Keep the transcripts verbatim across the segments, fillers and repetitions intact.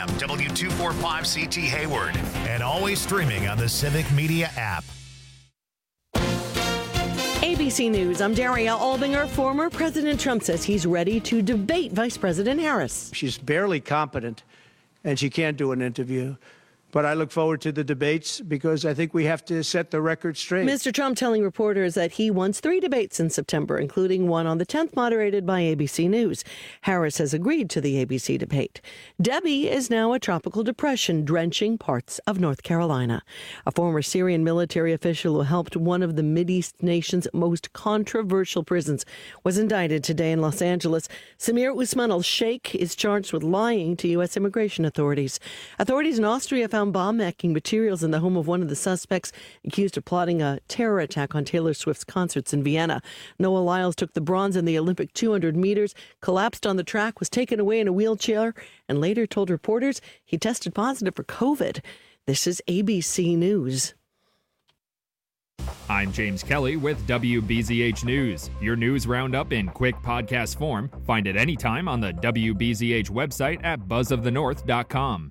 M, W two forty-five C T Hayward, and always streaming on the Civic Media app. A B C News, I'm Daria Albinger. Former President Trump says he's ready to debate Vice President Harris. She's barely competent, and she can't do an interview. But I look forward to the debates because I think we have to set the record straight. Mister Trump telling reporters that he wants three debates in September, including one on the tenth, moderated by A B C News. Harris has agreed to the A B C debate. Debbie is now a tropical depression drenching parts of North Carolina. A former Syrian military official who helped one of the Mideast nation's most controversial prisons was indicted today in Los Angeles. Samir Usman al-Sheikh is charged with lying to U S immigration authorities. Authorities in Austria found bomb-making materials in the home of one of the suspects accused of plotting a terror attack on Taylor Swift's concerts in Vienna. Noah Lyles took the bronze in the Olympic two hundred meters, collapsed on the track, was taken away in a wheelchair, and later told reporters he tested positive for COVID. This is A B C News. I'm James Kelly with W B Z H News. Your news roundup in quick podcast form. Find it anytime on the W B Z H website at buzz of the north dot com.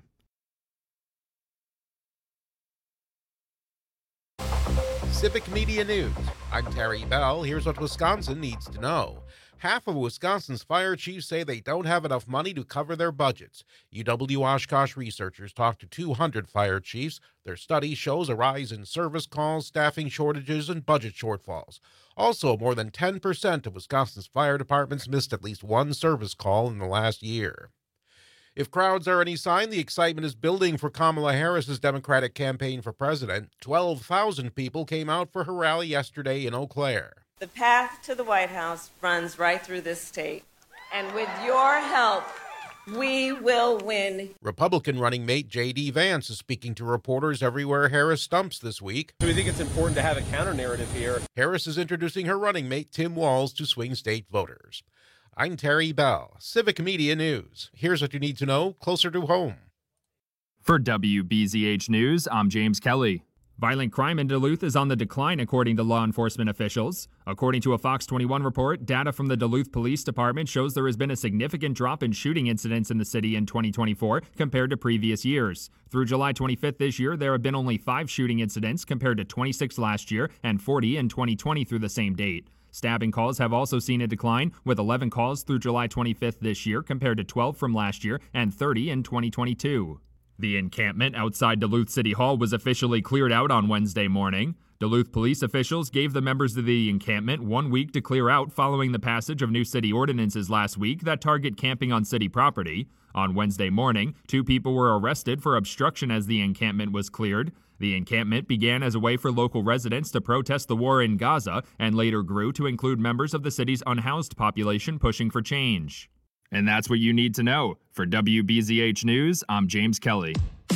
Civic Media News. I'm Terry Bell. Here's what Wisconsin needs to know. Half of Wisconsin's fire chiefs say they don't have enough money to cover their budgets. U W Oshkosh researchers talked to two hundred fire chiefs. Their study shows a rise in service calls, staffing shortages, and budget shortfalls. Also, more than ten percent of Wisconsin's fire departments missed at least one service call in the last year. If crowds are any sign, the excitement is building for Kamala Harris's Democratic campaign for president. twelve thousand people came out for her rally yesterday in Eau Claire. The path to the White House runs right through this state, and with your help, we will win. Republican running mate J D. Vance is speaking to reporters everywhere Harris stumps this week. So we think it's important to have a counter-narrative here. Harris is introducing her running mate Tim Walz to swing state voters. I'm Terry Bell, Civic Media News. Here's what you need to know closer to home. For W B Z H News, I'm James Kelly. Violent crime in Duluth is on the decline, according to law enforcement officials. According to a Fox twenty-one report, data from the Duluth Police Department shows there has been a significant drop in shooting incidents in the city in twenty twenty-four compared to previous years. Through July twenty-fifth this year, there have been only five shooting incidents compared to twenty-six last year and forty in twenty twenty through the same date. Stabbing calls have also seen a decline, with eleven calls through July twenty-fifth this year compared to twelve from last year and thirty in twenty twenty-two. The encampment outside Duluth City Hall was officially cleared out on Wednesday morning. Duluth police officials gave the members of the encampment one week to clear out following the passage of new city ordinances last week that target camping on city property. On Wednesday morning, two people were arrested for obstruction as the encampment was cleared. The encampment began as a way for local residents to protest the war in Gaza and later grew to include members of the city's unhoused population pushing for change. And that's what you need to know. For W B Z H News, I'm James Kelly.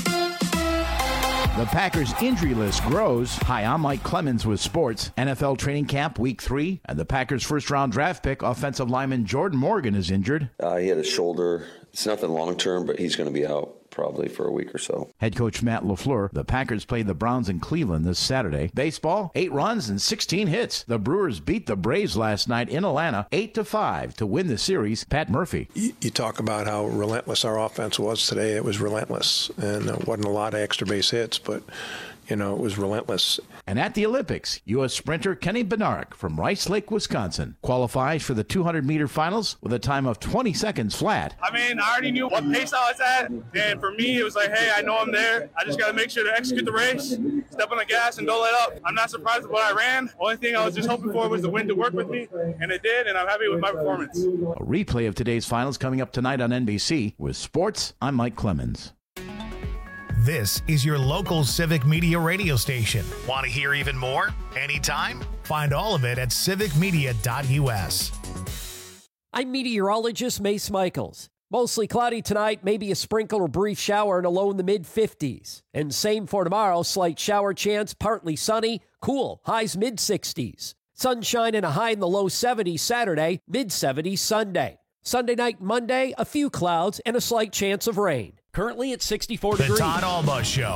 The Packers' injury list grows. Hi, I'm Mike Clemens with sports. N F L training camp week three, and the Packers' first-round draft pick, offensive lineman Jordan Morgan, is injured. Uh, he had a shoulder. It's nothing long-term, but he's going to be out probably for a week or so. Head coach Matt LaFleur. The Packers play the Browns in Cleveland this Saturday. Baseball, eight runs and sixteen hits. The Brewers beat the Braves last night in Atlanta, eight to five to win the series. Pat Murphy. You, you talk about how relentless our offense was today. It was relentless, and it wasn't a lot of extra base hits, but you know, it was relentless. And at the Olympics, U S sprinter Kenny Bednarek from Rice Lake, Wisconsin, qualifies for the two hundred meter finals with a time of twenty seconds flat. I mean, I already knew what pace I was at, and for me, it was like, hey, I know I'm there. I just got to make sure to execute the race, step on the gas, and don't let up. I'm not surprised with what I ran. Only thing I was just hoping for was the wind to work with me, and it did, and I'm happy with my performance. A replay of today's finals coming up tonight on N B C. With sports, I'm Mike Clemens. This is your local Civic Media radio station. Want to hear even more? Anytime? Find all of it at civic media dot U S. I'm meteorologist Mace Michaels. Mostly cloudy tonight, maybe a sprinkle or brief shower in a low in the mid-fifties. And same for tomorrow, slight shower chance, partly sunny, cool, highs mid-sixties. Sunshine and a high in the low seventies Saturday, mid-seventies Sunday. Sunday night and Monday, a few clouds and a slight chance of rain. Currently at sixty-four the degrees. The Todd Alba Show.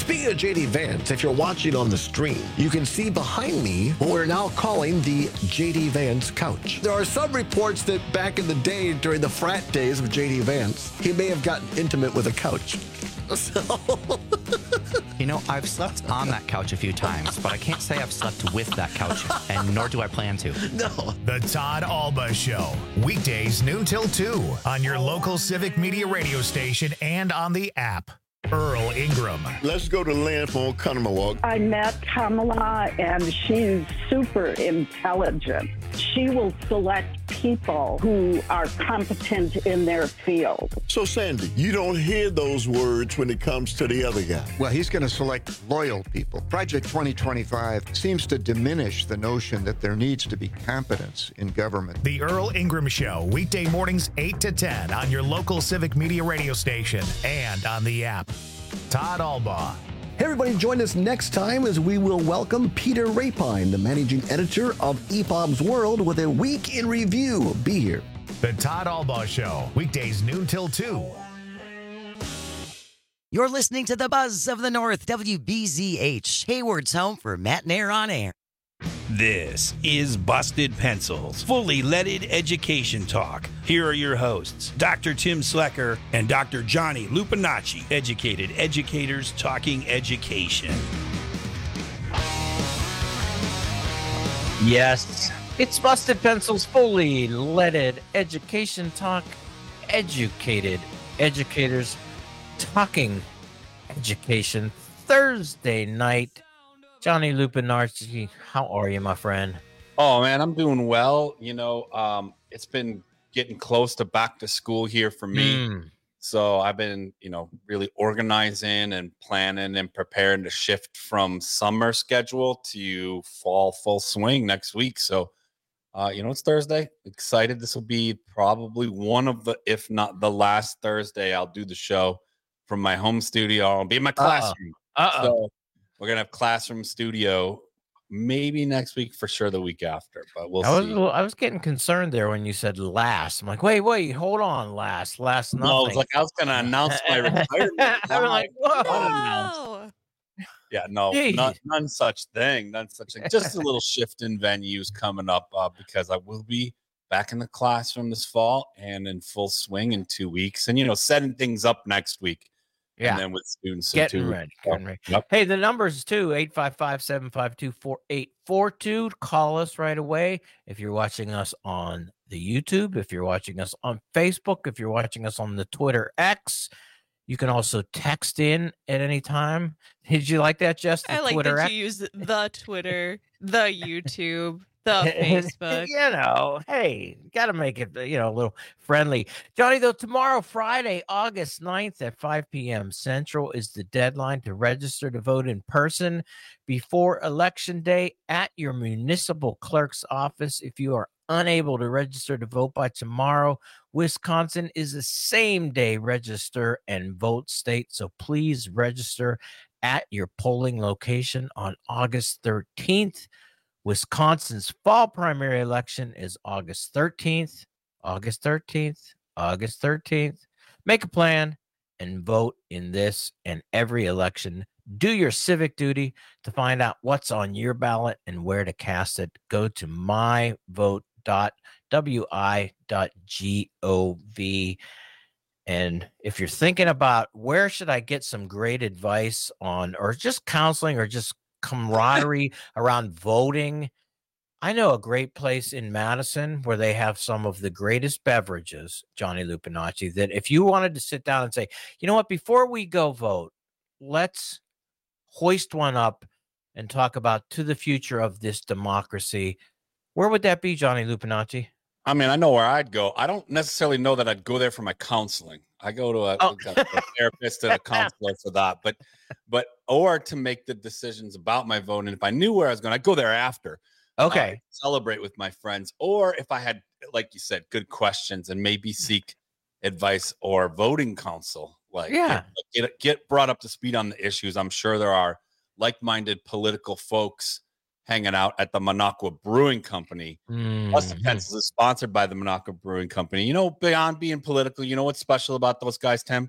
Speaking of J D Vance, if you're watching on the stream, you can see behind me what we're now calling the J D Vance couch. There are some reports that back in the day, during the frat days of J D Vance, he may have gotten intimate with a couch. So... You know, I've slept on that couch a few times, but I can't say I've slept with that couch, and nor do I plan to. No. The Todd Alba Show, weekdays noon till two on your local Civic Media radio station and on the app. Earl Ingram. Let's go to Lynn from Oconomowoc. I met Kamala, and she's super intelligent. She will select people who are competent in their field. So, Sandy, you don't hear those words when it comes to the other guy. Well, he's going to select loyal people. Project twenty twenty-five seems to diminish the notion that there needs to be competence in government. The Earl Ingram Show, weekday mornings eight to ten on your local Civic Media radio station and on the app. Todd Alba. Hey everybody, join us next time as we will welcome Peter Rapine, the managing editor of E P O B's World, with a week in review. Be here. The Todd Alba Show, weekdays noon till two. You're listening to the Buzz of the North, W B Z H, Hayward's home for Matt Nair on air. This is Busted Pencils, fully leaded education talk. Here are your hosts, Doctor Tim Slecker and Doctor Johnny Lupinacci, educated educators talking education. Yes, it's Busted Pencils, fully leaded education talk, educated educators talking education. Thursday night. Johnny Lupinacci, how are you, my friend? Oh, man, I'm doing well. You know, um, it's been getting close to back to school here for me. Mm. So I've been, you know, really organizing and planning and preparing to shift from summer schedule to fall full swing next week. So, uh, you know, it's Thursday. Excited. This will be probably one of the, if not the last Thursday I'll do the show from my home studio. I'll be in my classroom. Uh-oh. So, we're going to have classroom studio maybe next week, for sure the week after, but we'll I was, see. I was getting concerned there when you said last. I'm like, wait, wait, hold on, last, last nothing. No, I was like, I was going to announce my retirement. I was like, whoa. Yeah, no, none, none such thing. None such thing. Just a little shift in venues coming up uh, because I will be back in the classroom this fall and in full swing in two weeks. And, you know, setting things up next week. Yeah. And then with students. Getting two ready. Getting ready. Yep. Hey, the numbers too, eight five five, seven five two, four eight four two. Call us right away. If you're watching us on the YouTube, if you're watching us on Facebook, if you're watching us on the Twitter X, you can also text in at any time. Did you like that, Jess? The I like Twitter that X? you use the Twitter, the YouTube, the Facebook. You know, hey, got to make it, you know, a little friendly. Johnny, though, tomorrow, Friday, August ninth at five p.m. Central is the deadline to register to vote in person before Election Day at your municipal clerk's office. If you are unable to register to vote by tomorrow, Wisconsin is a same-day register and vote state, so please register at your polling location on August thirteenth. Wisconsin's fall primary election is August thirteenth, August thirteenth, August thirteenth. Make a plan and vote in this and every election. Do your civic duty to find out what's on your ballot and where to cast it. Go to my vote dot w i dot gov. And if you're thinking about where should I get some great advice on, or just counseling, or just camaraderie around voting, I know a great place in Madison where they have some of the greatest beverages, Johnny Lupinacci, that if you wanted to sit down and say, you know what, before we go vote, let's hoist one up and talk about to the future of this democracy, where would that be, Johnny Lupinacci? I mean, I know where I'd go. I don't necessarily know that I'd go there for my counseling. I go to a, oh. a, a therapist and a counselor for that, but, but, or to make the decisions about my vote. And if I knew where I was going, I'd go there after. Okay. Uh, celebrate with my friends. Or if I had, like you said, good questions and maybe seek advice or voting counsel, like yeah. get, get, get brought up to speed on the issues. I'm sure there are like-minded political folks hanging out at the Minocqua Brewing Company. Mm-hmm. Busted Pencils is sponsored by the Minocqua Brewing Company. You know, beyond being political, you know what's special about those guys, Tim?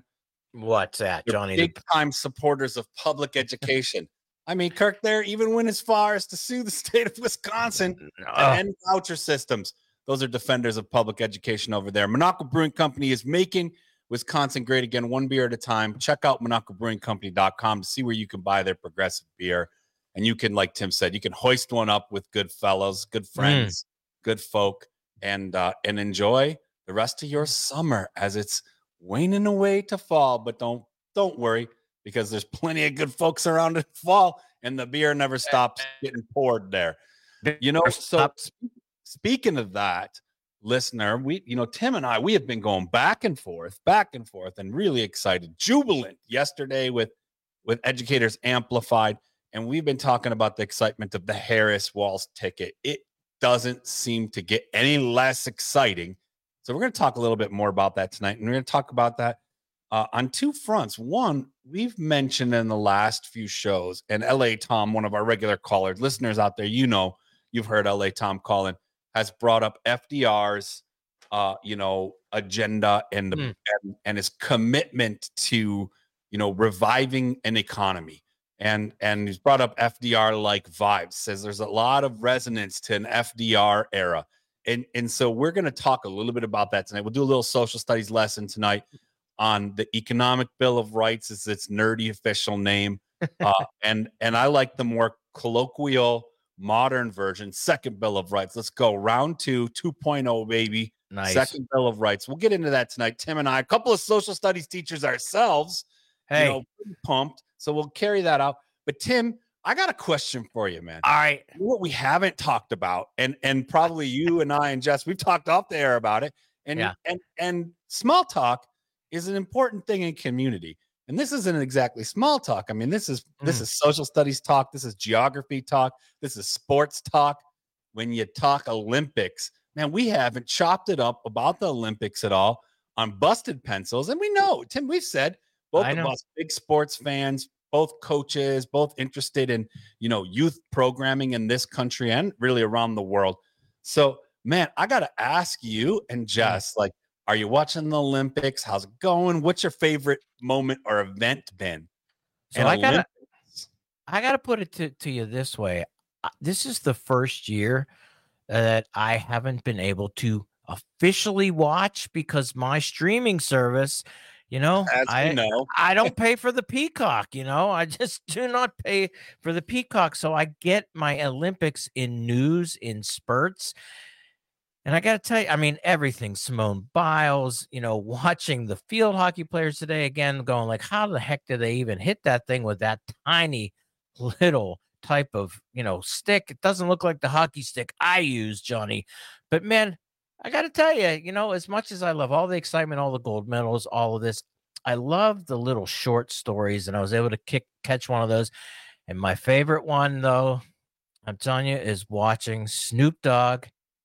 What's that, They're Johnny? big time supporters of public education. I mean, Kirk, there even went as far as to sue the state of Wisconsin Uh. and voucher systems. Those are defenders of public education over there. Monaco Brewing Company is making Wisconsin great again, one beer at a time. Check out monaco brewing company dot com to see where you can buy their progressive beer. And you can, like Tim said, you can hoist one up with good fellows, good friends, mm. good folk, and uh, and enjoy the rest of your summer as it's waning away to fall. But don't don't worry, because there's plenty of good folks around in fall, and the beer never stops getting poured there. You know, so speaking of that, listener, we, you know, Tim and I, we have been going back and forth, back and forth, and really excited, jubilant yesterday with with Educators Amplified. And we've been talking about the excitement of the Harris Walls ticket. It doesn't seem to get any less exciting. So we're going to talk a little bit more about that tonight. And we're going to talk about that uh, on two fronts. One, we've mentioned in the last few shows, and L A Tom, one of our regular callers, listeners out there, you know, you've heard L A Tom calling, has brought up F D R's, uh, you know, agenda and, the, mm. and and his commitment to, you know, reviving an economy. And and he's brought up F D R-like vibes, says there's a lot of resonance to an F D R era. And, and so we're going to talk a little bit about that tonight. We'll do a little social studies lesson tonight on the Economic Bill of Rights, is its nerdy official name. Uh, and, and I like the more colloquial, modern version, Second Bill of Rights. Let's go. Round two, two point oh, baby. Nice. Second Bill of Rights. We'll get into that tonight. Tim and I, a couple of social studies teachers ourselves, hey. you know, pretty pumped. So we'll carry that out. But Tim, I got a question for you, man. All right. What we haven't talked about, and and probably you and I and Jess, we've talked off the air about it. And yeah. and and small talk is an important thing in community. And this isn't exactly small talk. I mean, this is mm. this is social studies talk. This is geography talk. This is sports talk. When you talk Olympics, man, we haven't chopped it up about the Olympics at all on Busted Pencils. And we know, Tim, we've said both of us big sports fans, both coaches, both interested in, you know, youth programming in this country and really around the world. So, man, I got to ask you and Jess, like, are you watching the Olympics? How's it going? What's your favorite moment or event been? So I got to I got to put it to, to you this way. This is the first year that I haven't been able to officially watch because my streaming service, you know, As I you know. I don't pay for the Peacock, you know, I just do not pay for the Peacock. So I get my Olympics in news in spurts. And I got to tell you, I mean, everything, Simone Biles, you know, watching the field hockey players today, again, going like, how the heck did they even hit that thing with that tiny little type of, you know, stick? It doesn't look like the hockey stick I use, Johnny. But man, I got to tell you, you know, as much as I love all the excitement, all the gold medals, all of this, I love the little short stories, and I was able to kick, catch one of those. And my favorite one, though, I'm telling you, is watching Snoop Dogg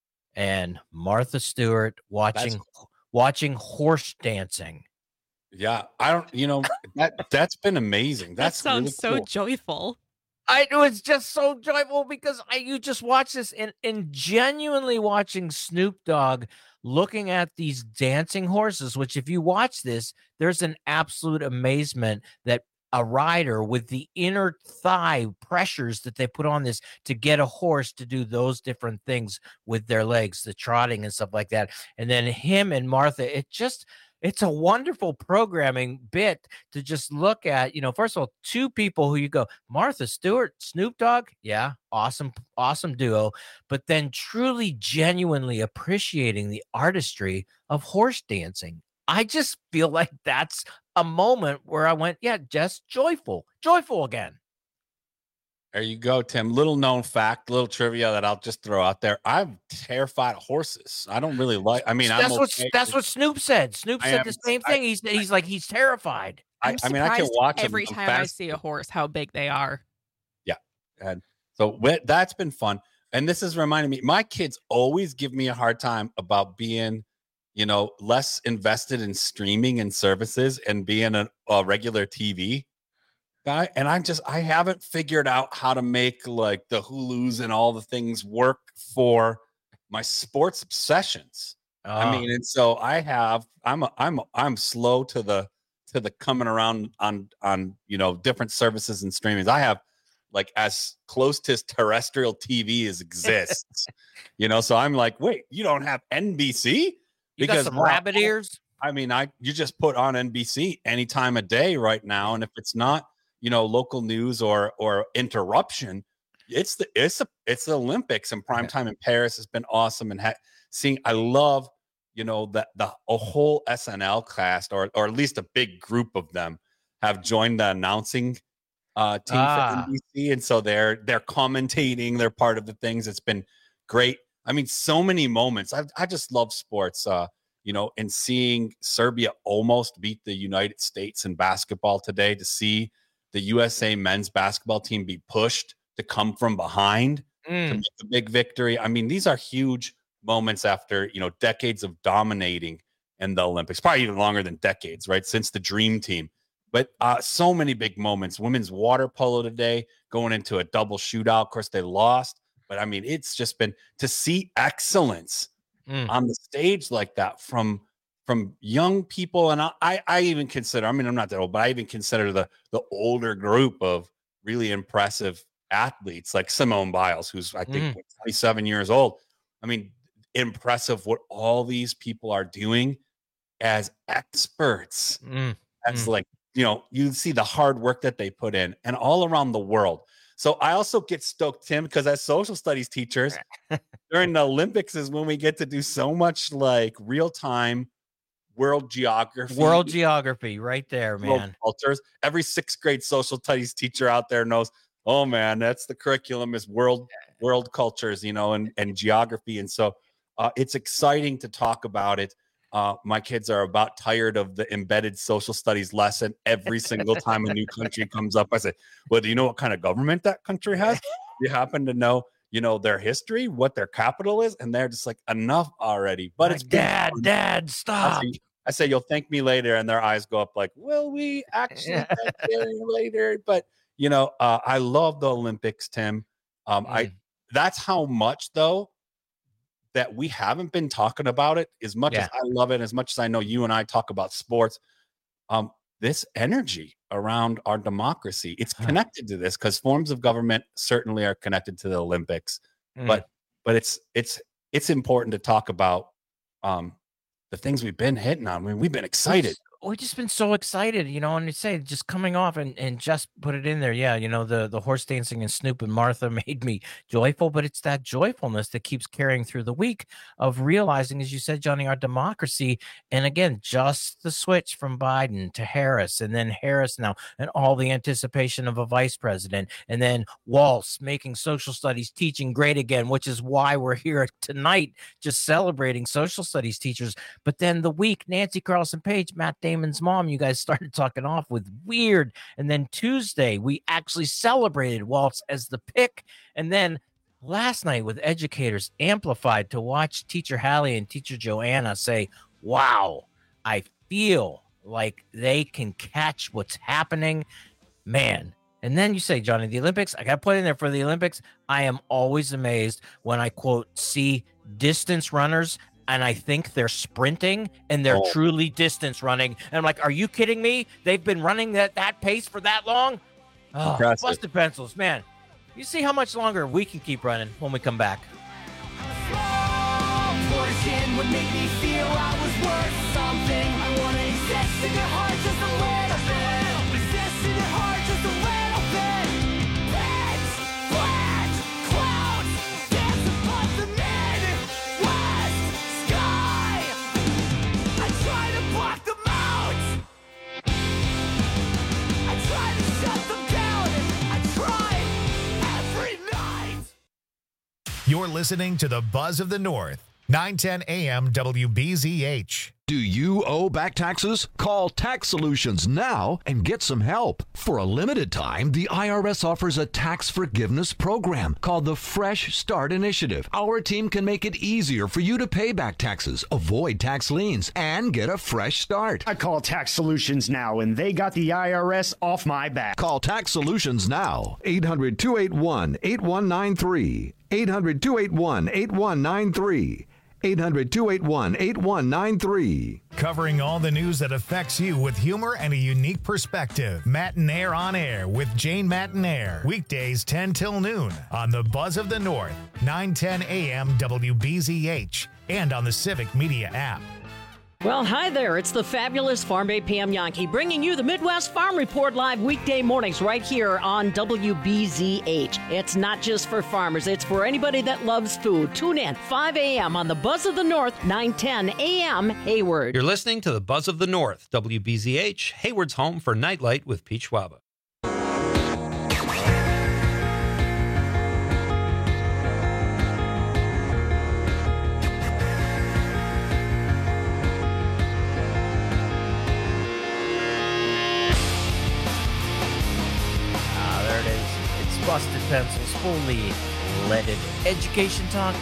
and Martha Stewart watching That's- watching horse dancing. Yeah, I don't, you know, that that's been amazing. That's that sounds really so cool. joyful. I know, it's just so joyful because I you just watch this and, and genuinely watching Snoop Dogg looking at these dancing horses, which if you watch this, there's an absolute amazement that a rider with the inner thigh pressures that they put on this to get a horse to do those different things with their legs, the trotting and stuff like that. And then him and Martha, it just, it's a wonderful programming bit to just look at, you know, first of all, two people who you go, Martha Stewart, Snoop Dogg. Yeah. Awesome. Awesome duo. But then truly, genuinely appreciating the artistry of horse dancing. I just feel like that's a moment where I went, yeah, just joyful, joyful again. There you go, Tim. Little known fact, little trivia that I'll just throw out there. I'm terrified of horses. I don't really like, I mean, that's I'm what okay. that's what Snoop said. Snoop I said am, the same I, thing. He's he's like he's terrified. I, I'm I mean, I can watch every them time fast. I see a horse how big they are. Yeah. And so that's been fun. And this is reminding me, my kids always give me a hard time about being, you know, less invested in streaming and services and being a, a regular T V guy. And I'm just, I haven't figured out how to make like the Hulus and all the things work for my sports obsessions. Oh. I mean, and so I have, I'm, a, I'm, I'm slow to the, to to the coming around on on you know different services and streamings. I have like as close to terrestrial T V as exists, you know. So I'm like, wait, you don't have N B C? You got some rabbit ears? I mean, I you just put on N B C any time of day right now, and if it's not, you know, local news or or interruption, it's the it's a it's the Olympics, and prime time in Paris has been awesome. And ha- seeing, I love, you know, that the a whole S N L cast, or or at least a big group of them, have joined the announcing uh, team Ah. for N B C, and so they're they're commentating. They're part of the things. It's been great. I mean, so many moments. I I just love sports. Uh, you know, and seeing Serbia almost beat the United States in basketball today, to see the U S A men's basketball team be pushed to come from behind Mm. to make a big victory. I mean, these are huge moments after, you know, decades of dominating in the Olympics, probably even longer than decades, right? Since the Dream Team. But uh, so many big moments. Women's water polo today going into a double shootout. Of course, they lost. But I mean, it's just been to see excellence Mm. on the stage like that from from young people. And I, I I even consider, I mean, I'm not that old, but I even consider the the older group of really impressive athletes like Simone Biles, who's I think Mm. twenty-seven years old. I mean, impressive what all these people are doing as experts. Mm. As Mm. like, you know, you see the hard work that they put in, and all around the world. So I also get stoked, Tim, because as social studies teachers, during the Olympics is when we get to do so much like real time world geography, World geography, right there, world man. cultures. Every sixth grade social studies teacher out there knows, oh man, that's the curriculum is world world cultures, you know, and, and geography. And so uh, it's exciting to talk about it. Uh, my kids are about tired of the embedded social studies lesson every single time a new country comes up. I say, well, do you know what kind of government that country has? You happen to know, you know, their history, what their capital is? And they're just like, enough already. But it's been Dad, fun. Dad, I stop. say, I say, you'll thank me later. And their eyes go up like, will we actually thank you later? But, you know, uh, I love the Olympics, Tim. Um, Mm. I That's how much, though, that we haven't been talking about it as much Yeah. as I love it, as much as I know you and I talk about sports. Um, this energy around our democracy, it's connected to this because forms of government certainly are connected to the Olympics. Mm. But but it's it's it's important to talk about um, the things we've been hitting on. I mean, we've been excited. We've just been so excited, you know, and you say just coming off and, and just put it in there. Yeah, you know, the, the horse dancing and Snoop and Martha made me joyful, but it's that joyfulness that keeps carrying through the week of realizing, as you said, Johnny, our democracy. And again, just the switch from Biden to Harris, and then Harris now, and all the anticipation of a vice president, and then Waltz making social studies teaching great again, which is why we're here tonight, just celebrating social studies teachers. But then the week, Nancy Carlson Page, Matt Damon's mom, you guys started talking off with weird. And then Tuesday, we actually celebrated Waltz as the pick. And then last night with educators amplified to watch Teacher Hallie and Teacher Joanna say, wow, I feel like they can catch what's happening. Man. And then you say, Johnny, the Olympics, I got to put in there for the Olympics. I am always amazed when I quote, see distance runners, and I think they're sprinting and they're Oh. truly distance running. And I'm like, are you kidding me? They've been running that, that pace for that long? Oh, Impressive. busted pencils, man. You see how much longer we can keep running when we come back. Portion would make me feel I was worth something. I wanna exist in your heart just a little bit. Exist in your heart just a little bit. Pitch black clouds dance above the Midwest sky. I try to block them out. I try to shut them down. I try every night. You're listening to the Buzz of the North, nine ten A M W B Z H. Do you owe back taxes? Call Tax Solutions now and get some help. For a limited time, the I R S offers a tax forgiveness program called the Fresh Start Initiative. Our team can make it easier for you to pay back taxes, avoid tax liens, and get a fresh start. I call Tax Solutions now, and they got the I R S off my back. Call Tax Solutions now. eight hundred, two eight one, eight one nine three. eight hundred, two eight one, eight one nine three. eight hundred, two eight one, eight one nine three. Covering all the news that affects you with humor and a unique perspective. Matinaire on Air with Jane Matinaire. Weekdays ten till noon on the Buzz of the North, nine ten a.m. W B Z H, and on the Civic Media app. Well, hi there. It's the fabulous Farm Babe Pam Yankee bringing you the Midwest Farm Report live weekday mornings right here on W B Z H. It's not just for farmers. It's for anybody that loves food. Tune in five a.m. on the Buzz of the North, nine ten a.m. Hayward. You're listening to the Buzz of the North, W B Z H, Hayward's home for Nightlight with Pete Schwaba. Busted Pencils, fully leaded education talk.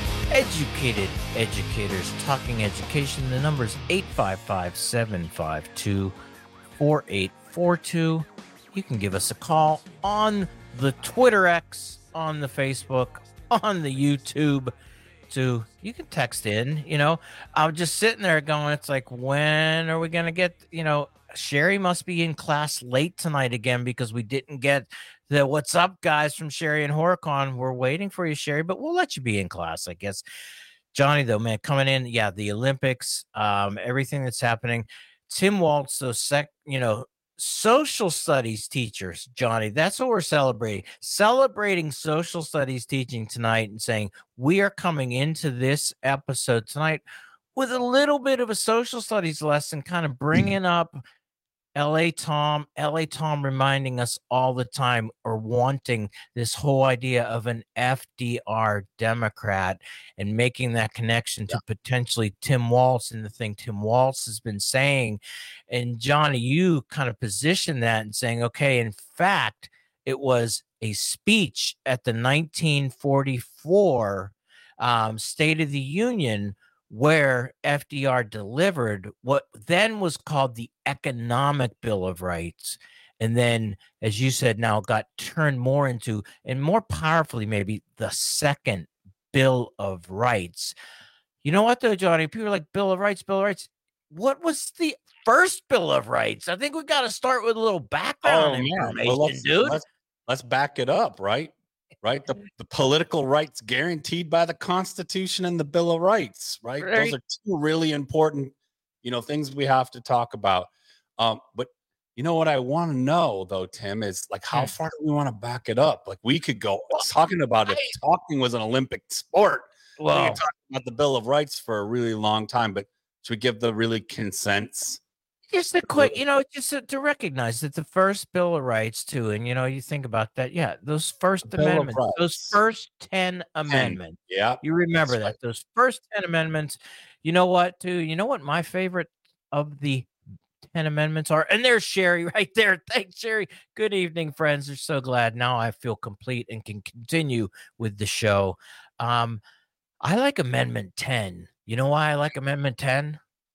Educated educators talking education. The number is eight five five, seven five two, four eight four two. You can give us a call on the Twitter X, on the Facebook, on the YouTube. To you can text in. You know, I'm just sitting there going, it's like, when are we gonna get? You know, Sherry must be in class late tonight again because we didn't get the what's up guys from Sherry and Horicon. We're waiting for you, Sherry, but we'll let you be in class, I guess. Johnny, though, man, coming in, yeah, the Olympics, um, everything that's happening. Tim Waltz, those sec, you know, social studies teachers, Johnny, that's what we're celebrating. Celebrating social studies teaching tonight and saying we are coming into this episode tonight with a little bit of a social studies lesson, kind of bringing up L A Tom, L A Tom reminding us all the time or wanting this whole idea of an F D R Democrat and making that connection to yeah. potentially Tim Walz and the thing Tim Walz has been saying. And Johnny, you kind of position that and saying, okay, in fact, it was a speech at the nineteen forty-four um, State of the Union where F D R delivered what then was called the Economic Bill of Rights. And then, as you said, now got turned more into, and more powerfully, maybe the second Bill of Rights. You know what, though, Johnny? People are like, Bill of Rights, Bill of Rights. What was the first Bill of Rights? I think we've got to start with a little background oh, information, well, let's, dude. Let's, let's back it up, right? Right, the, the political rights guaranteed by the Constitution and the Bill of Rights, right? right? Those are two really important, you know, things we have to talk about. Um, but you know what I want to know, though, Tim, is like how far do we want to back it up? Like we could go well, talking about if talking was an Olympic sport. Well, we could talk about the Bill of Rights for a really long time, but should we give the really consents? Just a quick, you know, just to, to recognize that the first Bill of Rights, too, and, you know, you think about that. Yeah, those first Bill amendments, those first ten amendments. Yeah. You remember that. Right. Those first ten amendments. You know what, too? You know what my favorite of the ten amendments are? And there's Sherry right there. Thanks, Sherry. Good evening, friends. We're so glad now I feel complete and can continue with the show. Um, I like Amendment ten. You know why I like Amendment ten?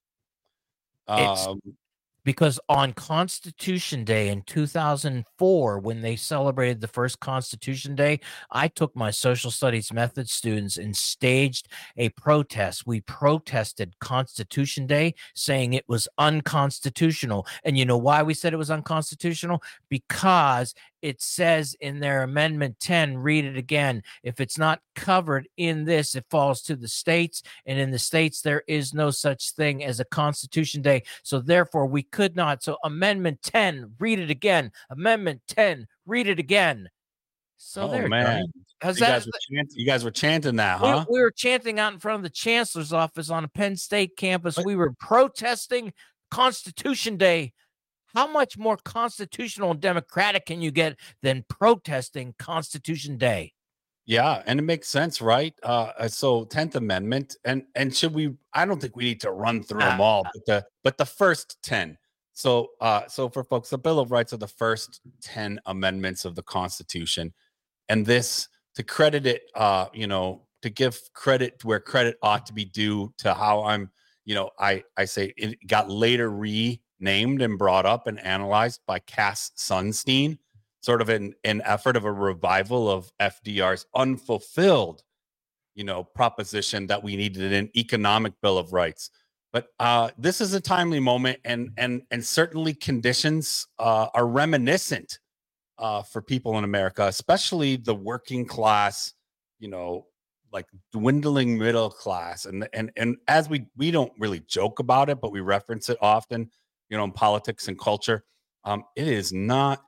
It's um, because on Constitution Day in two thousand four, when they celebrated the first Constitution Day, I took my social studies method students and staged a protest. We protested Constitution Day, saying it was unconstitutional. And you know why we said it was unconstitutional? Because it says in their Amendment ten, read it again, if it's not covered in this, it falls to the states, and in the states there is no such thing as a Constitution Day, so therefore we could not. So Amendment ten, read it again. Amendment ten, read it again. So oh, there, man. You that, guys, were chanting, you guys were chanting that, huh? We, we were chanting out in front of the chancellor's office on a Penn State campus. What? We were protesting Constitution Day. How much more constitutional and democratic can you get than protesting Constitution Day? Yeah, and it makes sense, right? Uh, so tenth Amendment, and and should we? I don't think we need to run through uh, them all, but the but the first ten. So uh, so for folks, the Bill of Rights are the first ten amendments of the Constitution, and this to credit it, uh, you know, to give credit where credit ought to be due to how I'm, you know, I I say it got later re. named and brought up and analyzed by Cass Sunstein, sort of an, an effort of a revival of F D R's unfulfilled, you know, proposition that we needed an economic Bill of Rights. But uh, this is a timely moment, and and and certainly conditions uh, are reminiscent uh, for people in America, especially the working class, you know, like dwindling middle class. And and and as we we don't really joke about it, but we reference it often, you know, in politics and culture. Um, it is not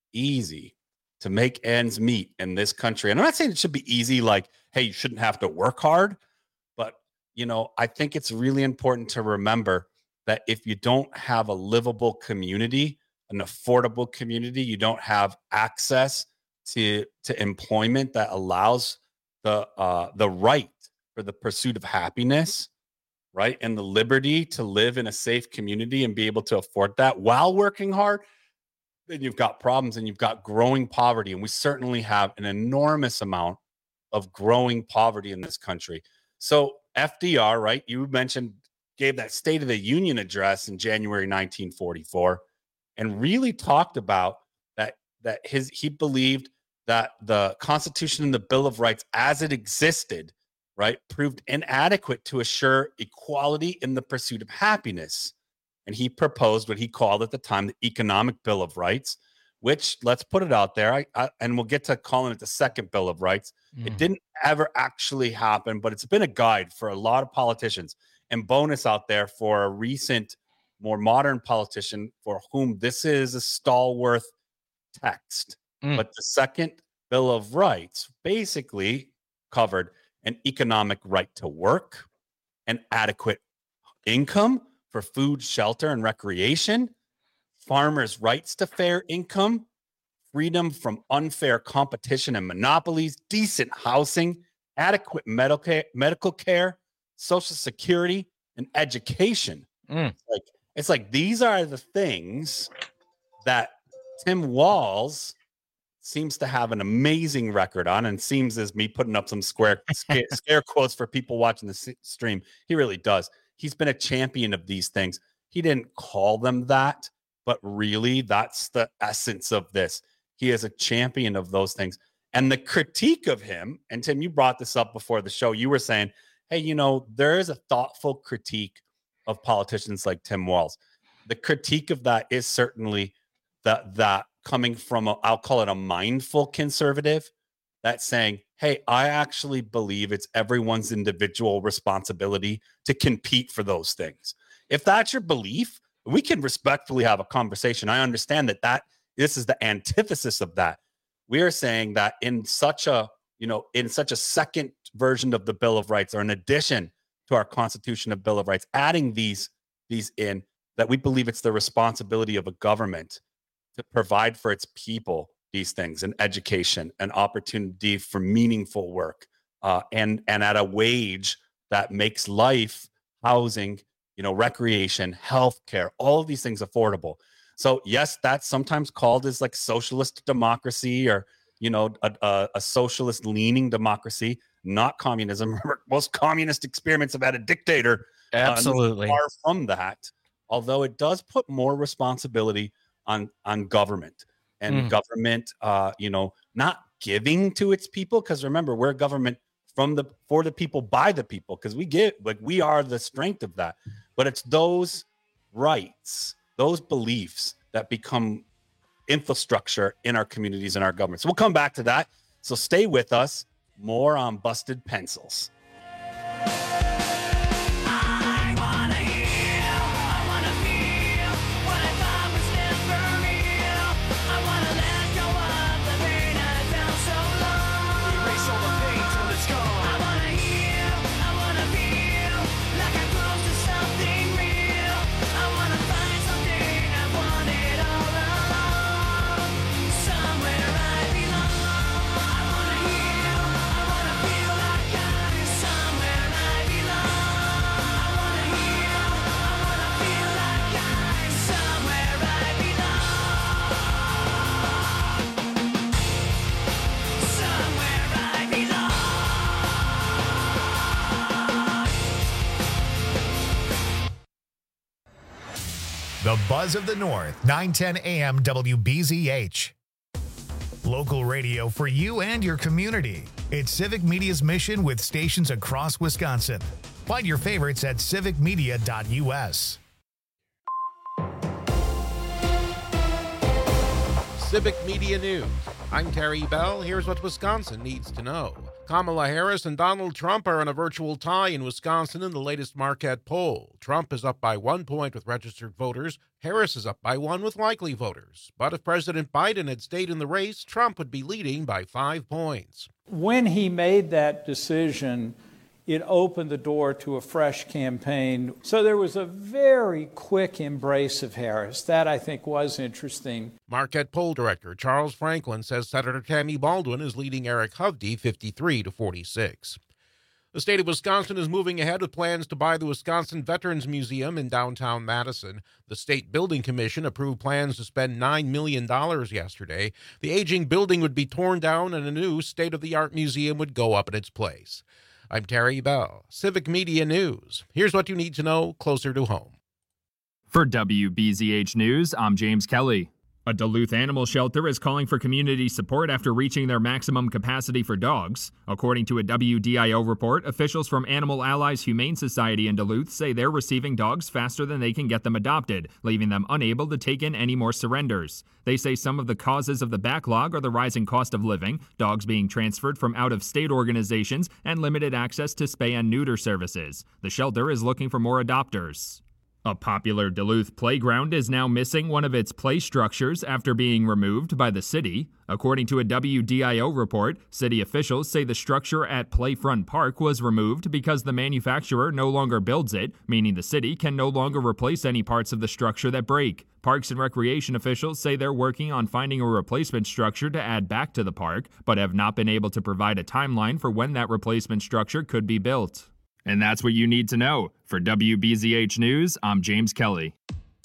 easy to make ends meet in this country. And I'm not saying it should be easy, like, hey, you shouldn't have to work hard. But, you know, I think it's really important to remember that if you don't have a livable community, an affordable community, you don't have access to, to employment that allows the uh, the right for the pursuit of happiness, right? And the liberty to live in a safe community and be able to afford that while working hard, then you've got problems and you've got growing poverty. And we certainly have an enormous amount of growing poverty in this country. So F D R, right, you mentioned, gave that State of the Union address in January nineteen forty-four and really talked about that, that his he believed that the Constitution and the Bill of Rights as it existed, right, proved inadequate to assure equality in the pursuit of happiness. And he proposed what he called at the time the Economic Bill of Rights, which, let's put it out there, I, I, and we'll get to calling it the Second Bill of Rights. Mm. It didn't ever actually happen, but it's been a guide for a lot of politicians. And bonus out there for a recent, more modern politician for whom this is a stalwart text. Mm. But the Second Bill of Rights basically covered an economic right to work, an adequate income for food, shelter, and recreation, farmers' rights to fair income, freedom from unfair competition and monopolies, decent housing, adequate medical care, medical care, social security, and education. Mm. It's like, it's like these are the things that Tim Walz seems to have an amazing record on, and seems as me putting up some square scare, scare quotes for people watching the stream. He really does. He's been a champion of these things. He didn't call them that, but really that's the essence of this. He is a champion of those things. And the critique of him, and Tim, you brought this up before the show. You were saying, hey, you know, there is a thoughtful critique of politicians like Tim Walz. The critique of that is certainly that, that coming from, a, I'll call it a mindful conservative, that's saying, hey, I actually believe it's everyone's individual responsibility to compete for those things. If that's your belief, we can respectfully have a conversation. I understand that, that this is the antithesis of that. We are saying that in such a, you know, in such a second version of the Bill of Rights, or in addition to our Constitution of Bill of Rights, adding these, these in, that we believe it's the responsibility of a government to provide for its people these things, and education, and opportunity for meaningful work, uh, and and at a wage that makes life, housing, you know, recreation, healthcare, all of these things affordable. So yes, that's sometimes called as like socialist democracy, or you know, a, a, a socialist leaning democracy, not communism. Remember, most communist experiments have had a dictator. Absolutely, uh, far from that. Although it does put more responsibility on on government. And mm. government, uh, you know, not giving to its people, because remember, we're a government from the for the people, by the people, because we give, like, we are the strength of that. But it's those rights, those beliefs that become infrastructure in our communities and our government. So we'll come back to that. So stay with us. More on Busted Pencils. The Buzz of the North, nine ten A M W B Z H. Local radio for you and your community. It's Civic Media's mission with stations across Wisconsin. Find your favorites at civic media dot u s. Civic Media News. I'm Terry Bell. Here's what Wisconsin needs to know. Kamala Harris and Donald Trump are in a virtual tie in Wisconsin in the latest Marquette poll. Trump is up by one point with registered voters. Harris is up by one with likely voters. But if President Biden had stayed in the race, Trump would be leading by five points. When he made that decision, it opened the door to a fresh campaign. So there was a very quick embrace of Harris. That, I think, was interesting. Marquette poll director Charles Franklin says Senator Tammy Baldwin is leading Eric Hovde fifty-three to forty-six. The state of Wisconsin is moving ahead with plans to buy the Wisconsin Veterans Museum in downtown Madison. The State Building Commission approved plans to spend nine million dollars yesterday. The aging building would be torn down and a new state-of-the-art museum would go up in its place. I'm Terry Bell, Civic Media News. Here's what you need to know closer to home. For W B Z H News, I'm James Kelly. A Duluth animal shelter is calling for community support after reaching their maximum capacity for dogs. According to a W D I O report, officials from Animal Allies Humane Society in Duluth say they're receiving dogs faster than they can get them adopted, leaving them unable to take in any more surrenders. They say some of the causes of the backlog are the rising cost of living, dogs being transferred from out-of-state organizations, and limited access to spay and neuter services. The shelter is looking for more adopters. A popular Duluth playground is now missing one of its play structures after being removed by the city. According to a W D I O report, city officials say the structure at Playfront Park was removed because the manufacturer no longer builds it, meaning the city can no longer replace any parts of the structure that break. Parks and Recreation officials say they're working on finding a replacement structure to add back to the park, but have not been able to provide a timeline for when that replacement structure could be built. And that's what you need to know. For W B Z H News, I'm James Kelly.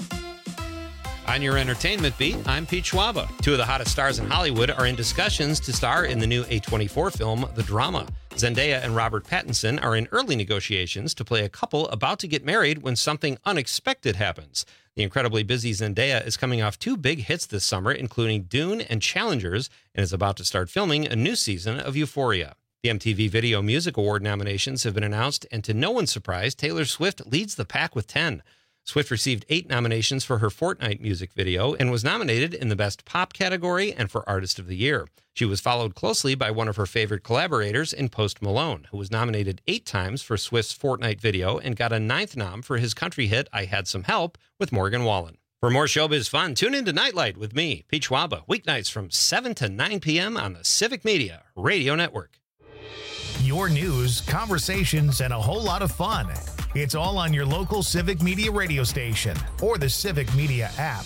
On your entertainment beat, I'm Pete Schwaba. Two of the hottest stars in Hollywood are in discussions to star in the new A twenty-four film, The Drama. Zendaya and Robert Pattinson are in early negotiations to play a couple about to get married when something unexpected happens. The incredibly busy Zendaya is coming off two big hits this summer, including Dune and Challengers, and is about to start filming a new season of Euphoria. The M T V Video Music Award nominations have been announced, and to no one's surprise, Taylor Swift leads the pack with ten. Swift received eight nominations for her Fortnite music video and was nominated in the Best Pop category and for Artist of the Year. She was followed closely by one of her favorite collaborators in Post Malone, who was nominated eight times for Swift's Fortnite video and got a ninth nom for his country hit I Had Some Help with Morgan Wallen. For more showbiz fun, tune in to Nightlight with me, Pete Schwaba, weeknights from seven to nine p.m. on the Civic Media Radio Network. Your news, conversations, and a whole lot of fun. It's all on your local Civic Media radio station or the Civic Media app.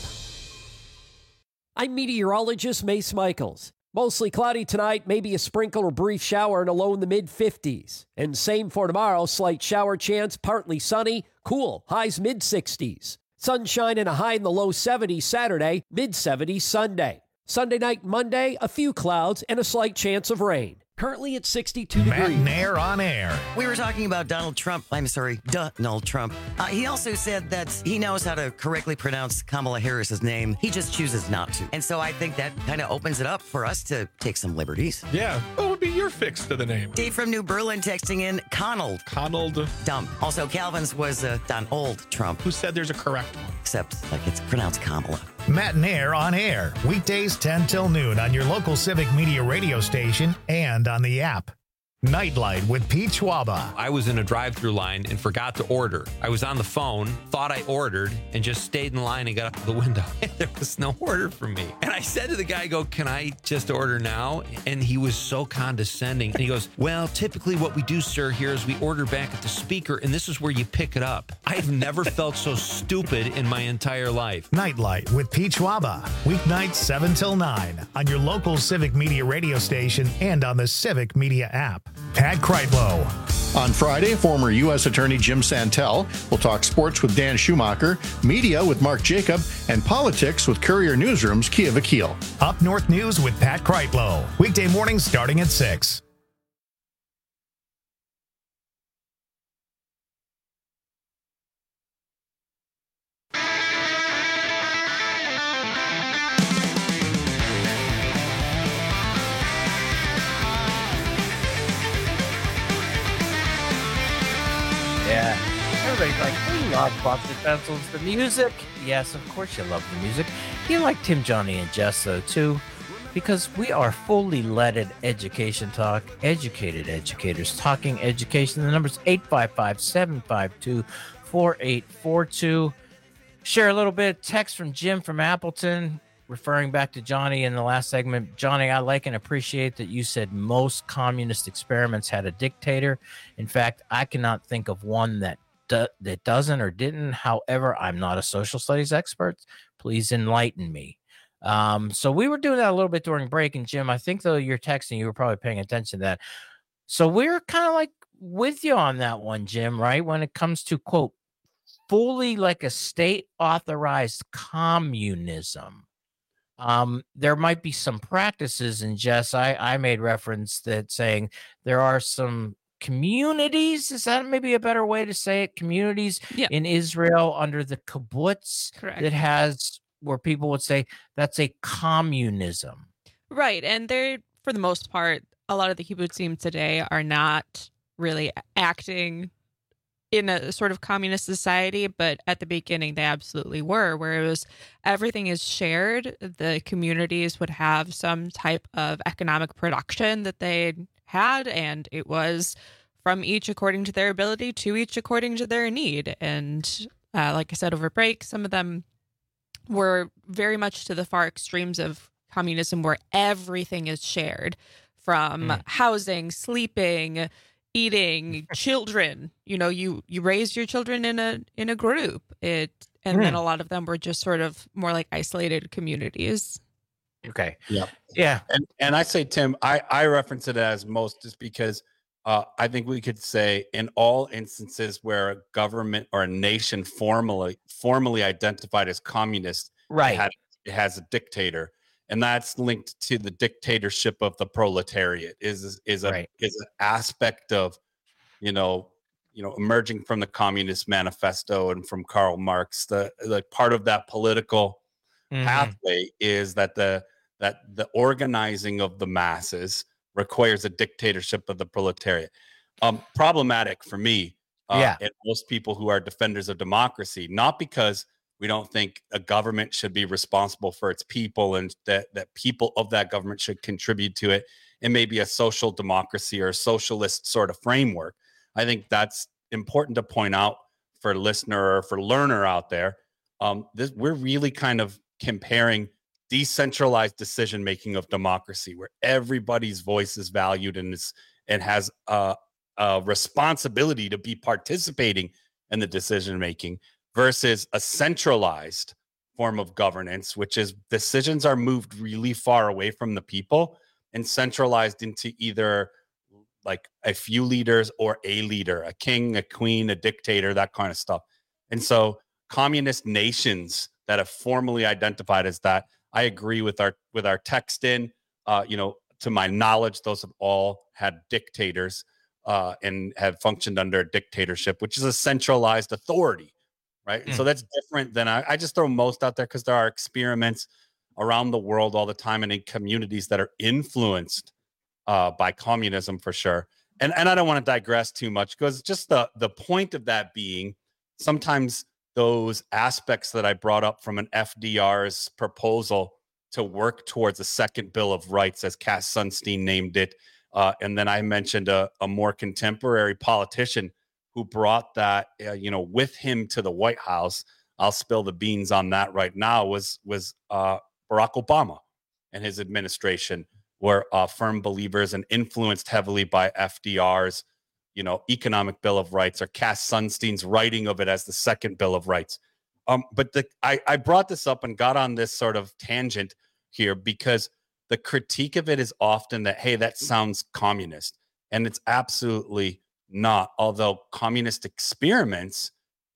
I'm meteorologist Mace Michaels. Mostly cloudy tonight, maybe a sprinkle or brief shower and a low in the mid fifties. And same for tomorrow, slight shower chance, partly sunny, cool, highs mid sixties. Sunshine and a high in the low seventies Saturday, mid seventies Sunday. Sunday night, Monday, a few clouds and a slight chance of rain. Currently at sixty-two Matt degrees. and Air on air. We were talking about Donald Trump. I'm sorry, Donald Trump. Uh, he also said that he knows how to correctly pronounce Kamala Harris's name. He just chooses not to. And so I think that kind of opens it up for us to take some liberties. Yeah. What would be your fix to the name? Dave from New Berlin texting in Conald. Conald. Dump. Also, Calvin's was uh, Donald Trump. Who said there's a correct one? Except, like, it's pronounced Kamala. Matt and Air on air. Weekdays ten till noon on your local Civic Media radio station and on the app. Nightlight with Pete Schwaba. I was in a drive-thru line and forgot to order. I was on the phone, thought I ordered, and just stayed in line and got up to the window. There was no order for me. And I said to the guy, I go, can I just order now? And he was so condescending. And he goes, well, typically what we do, sir, here is we order back at the speaker, and this is where you pick it up. I've never felt so stupid in my entire life. Nightlight with Pete Schwaba. Weeknights seven till nine on your local Civic Media radio station and on the Civic Media app. Pat Kreitlow. On Friday, former U S Attorney Jim Santel will talk sports with Dan Schumacher, media with Mark Jacob, and politics with Courier Newsroom's Kia Vakil. Up North News with Pat Kreitlow. Weekday mornings starting at six. like we love Busted Pencils. The music, yes, of course you love the music. You like Tim, Johnny, and Jess, though, too, because we are fully leaded education talk, educated educators talking education. The number's eight five five, seven five two, four eight four two. Share a little bit of text from Jim from Appleton, referring back to Johnny in the last segment. Johnny, I like and appreciate that you said most communist experiments had a dictator. In fact, I cannot think of one that do- that doesn't or didn't. However, I'm not a social studies expert. Please enlighten me. Um, so we were doing that a little bit during break. And Jim, I think though you're texting, you were probably paying attention to that. So we're kind of like with you on that one, Jim, right? When it comes to, quote, fully like a state authorized communism. Um, there might be some practices, and Jess, I, I made reference that saying there are some communities, is that maybe a better way to say it? Communities yeah. in Israel under the kibbutz Correct. that has, where people would say that's a communism. Right. And they're, for the most part, a lot of the kibbutzim today are not really acting in a sort of communist society, but at the beginning they absolutely were, where it was everything is shared. The communities would have some type of economic production that they had, and it was from each according to their ability to each according to their need. And uh, like I said, over break, some of them were very much to the far extremes of communism, where everything is shared, from mm. housing, sleeping, eating, children. You know, you you raise your children in a in a group. It and mm. then a lot of them were just sort of more like isolated communities. Okay. Yeah. Yeah. And and I say, Tim, I I reference it as most just because uh, I think we could say in all instances where a government or a nation formally formally identified as communist, right, it, had, it has a dictator. And that's linked to the dictatorship of the proletariat. Is is a right. is an aspect of, you know, you know, emerging from the Communist Manifesto and from Karl Marx. The the part of that political mm-hmm. pathway is that the that the organizing of the masses requires a dictatorship of the proletariat. Um, problematic for me, uh, yeah, and most people who are defenders of democracy, not because we don't think a government should be responsible for its people and that, that people of that government should contribute to it. It may be a social democracy or a socialist sort of framework. I think that's important to point out for listener or for learner out there. Um, this, we're really kind of comparing decentralized decision-making of democracy, where everybody's voice is valued and, is, and has a, a responsibility to be participating in the decision-making, versus a centralized form of governance, which is decisions are moved really far away from the people and centralized into either like a few leaders or a leader, a king, a queen, a dictator, that kind of stuff. And so communist nations that have formally identified as that, I agree with our with our text in, uh, you know, to my knowledge, those have all had dictators uh, and have functioned under a dictatorship, which is a centralized authority. Right. Mm. So that's different than I, I just throw most out there because there are experiments around the world all the time and in communities that are influenced uh, by communism for sure. And and I don't want to digress too much because just the the point of that being sometimes those aspects that I brought up from an F D R's proposal to work towards a second Bill of Rights, as Cass Sunstein named it. Uh, and then I mentioned a, a more contemporary politician who brought that, uh, you know, with him to the White House. I'll spill the beans on that right now. Was was uh, Barack Obama and his administration were uh, firm believers and influenced heavily by F D R's, you know, economic Bill of Rights, or Cass Sunstein's writing of it as the second Bill of Rights. Um, but the, I, I brought this up and got on this sort of tangent here because the critique of it is often that, hey, that sounds communist, and it's absolutely not, although communist experiments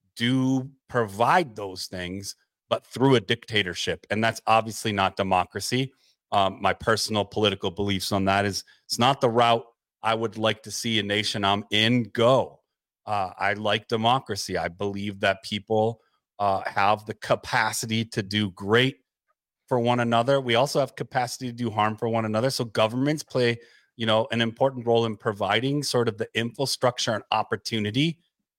do provide those things, but through a dictatorship. And that's obviously not democracy. Um, my personal political beliefs on that is it's not the route I would like to see a nation I'm in go. Uh, I like democracy. I believe that people uh, have the capacity to do great for one another. We also have capacity to do harm for one another. So governments play, you know, an important role in providing sort of the infrastructure and opportunity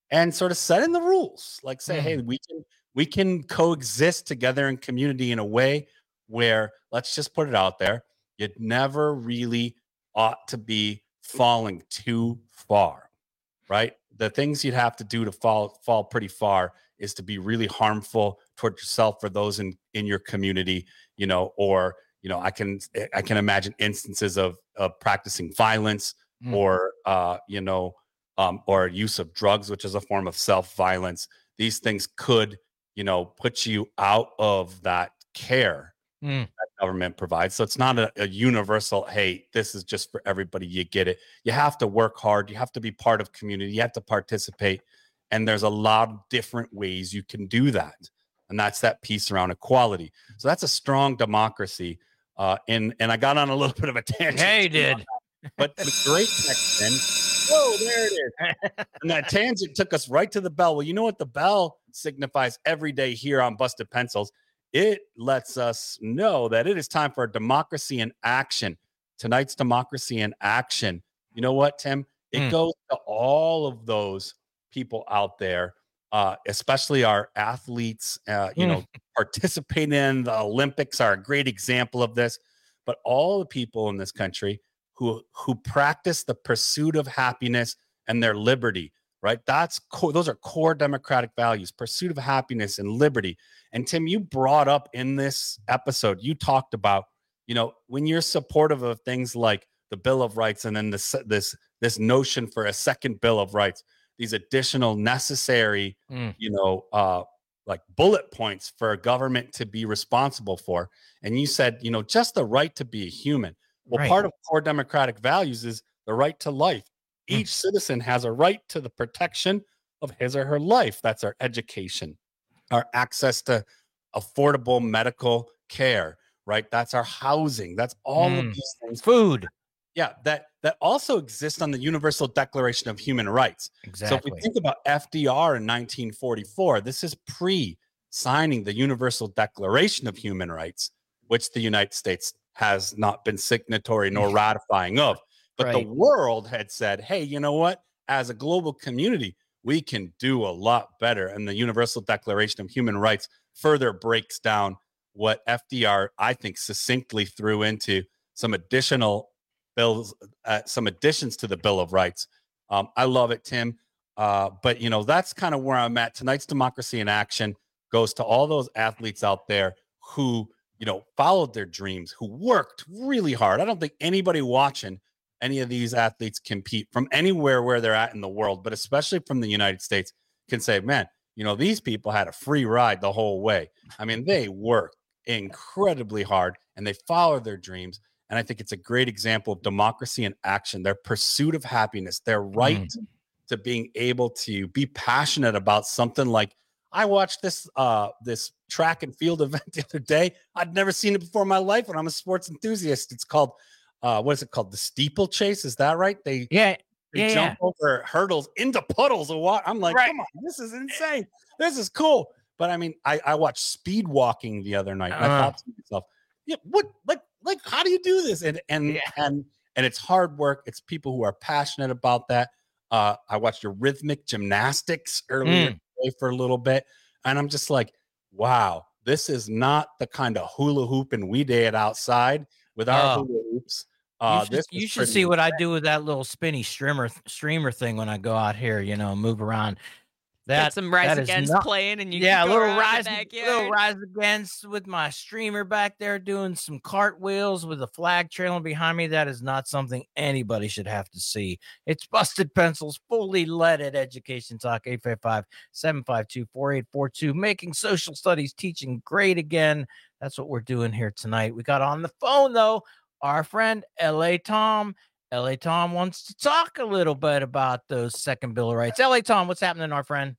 and sort of setting the rules. Like say, Mm. hey, we can we can coexist together in community in a way where, let's just put it out there, you never really ought to be falling too far, right? The things you'd have to do to fall fall pretty far is to be really harmful toward yourself or those in in your community, you know, or you know, I can I can imagine instances of of practicing violence Mm. or uh, you know, um, or use of drugs, which is a form of self-violence. These things could, you know, put you out of that care Mm. that government provides. So it's not a, a universal, hey, this is just for everybody. You get it. You have to work hard. You have to be part of community. You have to participate. And there's a lot of different ways you can do that. And that's that piece around equality. So that's a strong democracy. Uh, and, and I got on a little bit of a tangent. Yeah, you did. But the great text then, whoa, there it is. And that tangent took us right to the bell. Well, you know what the bell signifies every day here on Busted Pencils? It lets us know that it is time for Democracy in Action. Tonight's Democracy in Action. You know what, Tim? It Mm. goes to all of those people out there, uh, especially our athletes, uh, you Mm. know, participating in the Olympics are a great example of this. But all the people in this country who who practice the pursuit of happiness and their liberty, right? That's core, those are core democratic values, pursuit of happiness and liberty. And Tim, you brought up in this episode, you talked about, you know, when you're supportive of things like the Bill of Rights and then this this this notion for a second Bill of Rights, these additional necessary, Mm. you know, uh, like bullet points for a government to be responsible for. And you said, you know, just the right to be a human. Well, Right. part of core democratic values is the right to life. Mm. Each citizen has a right to the protection of his or her life. That's our education, our access to affordable medical care, right? That's our housing. That's all of Mm. these things. Food. Yeah, that that also exists on the Universal Declaration of Human Rights. So if Exactly. we think about F D R in nineteen forty-four, this is pre-signing the Universal Declaration of Human Rights, which the United States has not been signatory nor ratifying of. But the Right. world had said, hey, you know what? As a global community, we can do a lot better. And the Universal Declaration of Human Rights further breaks down what F D R, I think, succinctly threw into some additional bills, uh, some additions to the Bill of Rights. Um, I love it, Tim. Uh, but, you know, that's kind of where I'm at. Tonight's Democracy in Action goes to all those athletes out there who, you know, followed their dreams, who worked really hard. I don't think anybody watching any of these athletes compete from anywhere where they're at in the world, but especially from the United States, can say, man, you know, these people had a free ride the whole way. I mean, they worked incredibly hard and they followed their dreams. And I think it's a great example of democracy in action, their pursuit of happiness, their right Mm. to being able to be passionate about something. Like I watched this uh this track and field event the other day. I'd never seen it before in my life, and I'm a sports enthusiast. It's called uh what is it called? The steeplechase, is that right? They Yeah. they Yeah, jump yeah. over hurdles into puddles of water. I'm like, Right. come on, this is insane. This is cool. But I mean, I, I watched speed walking the other night. And I Uh. thought to myself, yeah, what like like how do you do this? And and Yeah. and and it's hard work. It's people who are passionate about that. Uh, I watched your rhythmic gymnastics earlier Mm. today for a little bit, and I'm just like, wow, this is not the kind of hula hooping we did outside with our Oh. hula hoops. You Uh, should, this you is should pretty see what I do with that little spinny streamer streamer thing when I go out here, you know, move around. That Get some Rise that is Against not- playing and you yeah, can a go little around the rise, backyard. little rise against with my streamer back there doing some cartwheels with a flag trailing behind me. That is not something anybody should have to see. It's Busted Pencils, fully leaded education talk. eight five five, seven five two, four eight four two, making social studies teaching great again. That's what we're doing here tonight. We got on the phone though our friend L A Tom. L A Tom wants to talk a little bit about those second Bill of Rights. L A Tom, what's happening, our friend?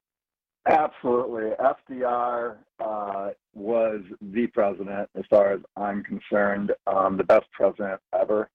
Absolutely. F D R uh, was the president, as far as I'm concerned, um, the best president ever.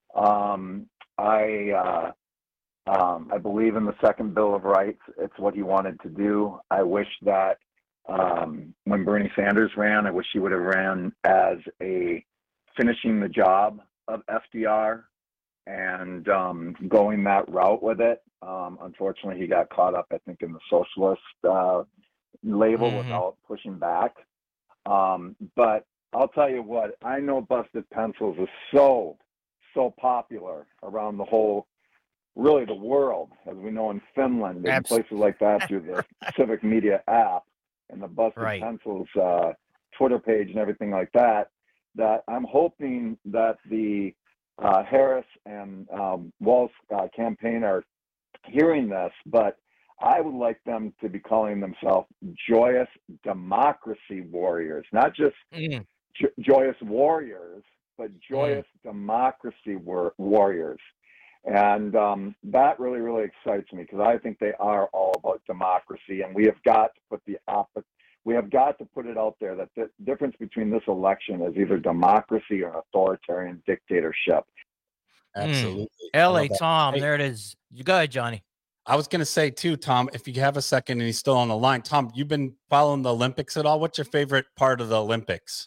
Um, I uh, um, I believe in the second Bill of Rights. It's what he wanted to do. I wish that um, when Bernie Sanders ran, I wish he would have ran as a finishing the job of F D R. and um, going that route with it. Um, unfortunately, he got caught up, I think, in the socialist uh, label Mhm. without pushing back. Um, but I'll tell you what, I know Busted Pencils is so, so popular around the whole, really the world, as we know in Finland and Abs- places like that through the Civic Media app and the Busted Right. Pencils uh, Twitter page and everything like that, that I'm hoping that the uh, Harris and um, Walz uh, campaign are hearing this, but I would like them to be calling themselves Joyous Democracy Warriors, not just Mm. jo- Joyous Warriors, but Joyous Democracy war- Warriors. And um, that really, really excites me because I think they are all about democracy, and we have got to put the opposite. We have got to put it out there that the difference between this election is either democracy or an authoritarian dictatorship. Absolutely. I L A love that. Tom, Hey, there it is. You go ahead, Johnny. I was going to say too, Tom, if you have a second and he's still on the line, Tom, you've been following the Olympics at all? What's your favorite part of the Olympics?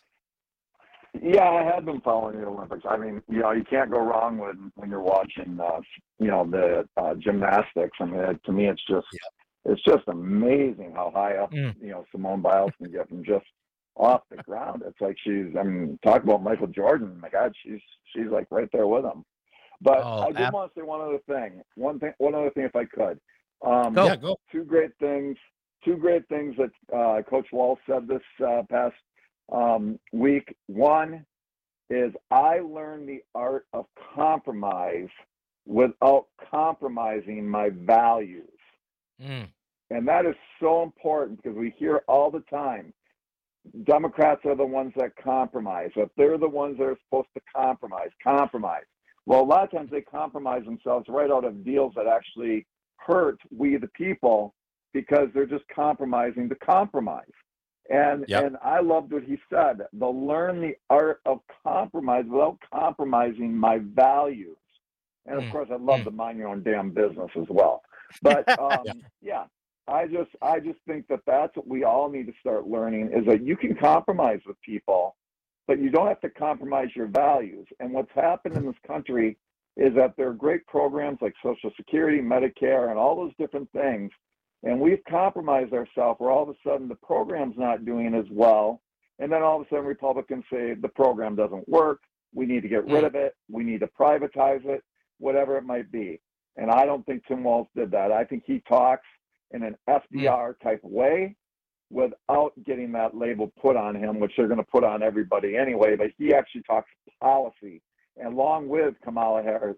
Yeah, I have been following the Olympics. I mean, you know, you can't go wrong with when you're watching, uh, you know, the uh, gymnastics. I mean, it, to me, it's just, it's just amazing how high up, Mm. you know, Simone Biles can get from just off the ground. It's like she's, I mean, talk about Michael Jordan. My God, she's she's like right there with him. But Oh, I did ab- want to say one other thing. One thing, one other thing, if I could. Um, Go. Yeah, go. Two great things. Two great things that uh, Coach Walz said this uh, past um, week. One is I learned the art of compromise without compromising my values. Mm. And that is so important because we hear all the time, Democrats are the ones that compromise. If they're the ones that are supposed to compromise, compromise. Well, a lot of times they compromise themselves right out of deals that actually hurt we the people because they're just compromising to compromise. And Yep. and I loved what he said. They'll learn the art of compromise without compromising my values. And of Mm. course, I love Mm. to mind your own damn business as well. But um, Yeah. yeah, I just I just think that that's what we all need to start learning is that you can compromise with people, but you don't have to compromise your values. And what's happened in this country is that there are great programs like Social Security, Medicare, and all those different things. And we've compromised ourselves where all of a sudden the program's not doing as well. And then all of a sudden Republicans say the program doesn't work. We need to get rid of it. We need to privatize it, whatever it might be. And I don't think Tim Walz did that. I think he talks in an F D R type way without getting that label put on him, which they're going to put on everybody anyway. But he actually talks policy, and along with Kamala Harris.